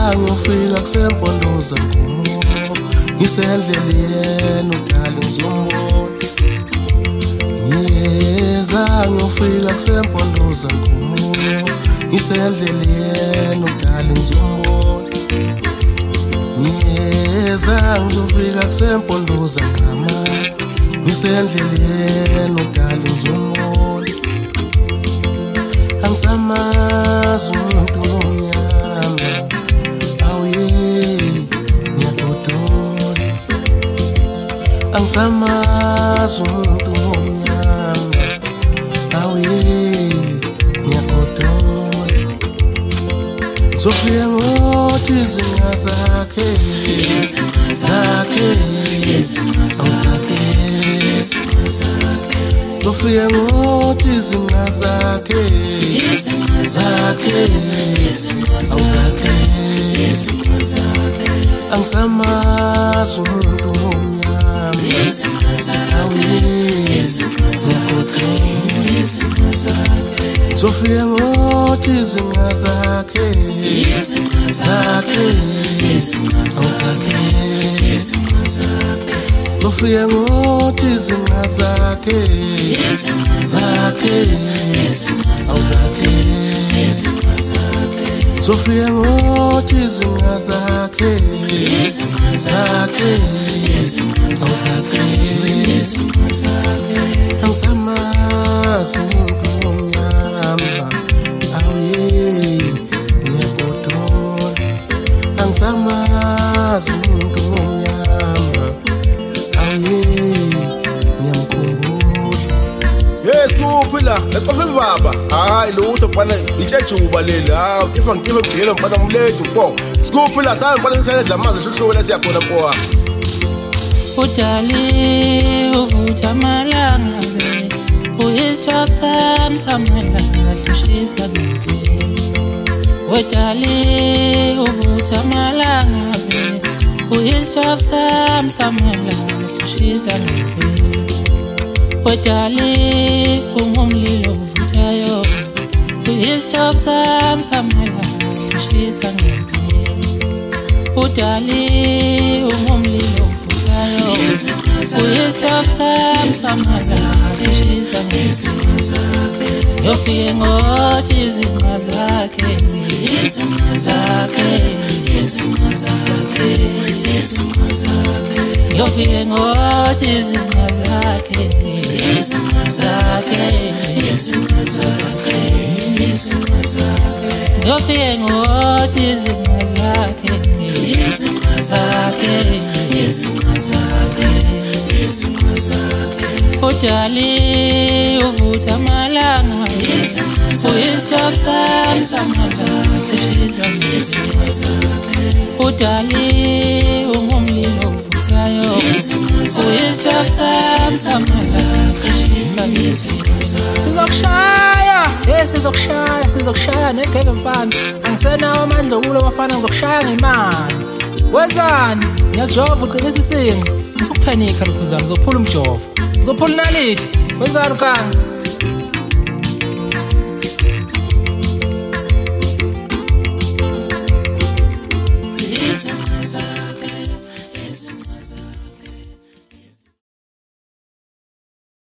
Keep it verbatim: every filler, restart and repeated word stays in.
ngiyofika kusempondoza nkumo ngisendleleni udala ngizombona ngiyeza ngiyofika kusempondoza nkumo ngisendleleni udala ngizombona ngiyeza ngiyofika kusempondoza ngama ngisendleleni udala ngizombona angisamazi umuntu ngomnyama angisamazi umuntu ngomnyama awuye ngiyagodola ngizofika ngothi izinga zakhe zakhe zakhe ngizofika ngothi izinga zakhe zakhe zakhe angisamazi umuntu ngomnyama ngizofika ngothi izinga zakhe zakhe ngizofika ngothi izinga zakhe zakhe ngizofika ngothi izinga zakhe zakhe angisamazi umuntu ngomnyama awuye ngiyagodola angisamazi umuntu ngomnyama awuye ngiyamkhumbula. Yes kuphi la eqofa imvaba hayi lutho mfana itshejuba leli ha ifa ngikifa mjikelo mfana umlethu four sikuphi la sana mfana sithatha amanzi shushuwe la siyakhona mfowa udali uvutha amalanga be uyistop sam samala hlushisa ngempela udali uvutha amalanga be uyistop sam samala hlushisa ngempela udali ungumlilo uvuthayo uyistop sam samala hlushisa ngempela udali ungumlilo uyistop sam samala hlushisa ngempela yofike ngothi izinga zakhe zakhe zakhe yofike ngothi izinga zakhe zakhe zakhe yofike ngothi izinga zakhe zakhe udali uvutha amalanga uyistop sam samala hlushisa ngempela udali ungumlilo uvuthayo uyistop sam samala hlushisa ngempela sizokushaya hey sizokushaya sizokushaya negeke mfana angisenawo amandla okulo bafana ngizokushaya ngemali wenzani ngiyajova uqinisa isinqa ngisukuphenika lokhuzana ngizophula umjovo ngizophula nalithi wenzani ukanga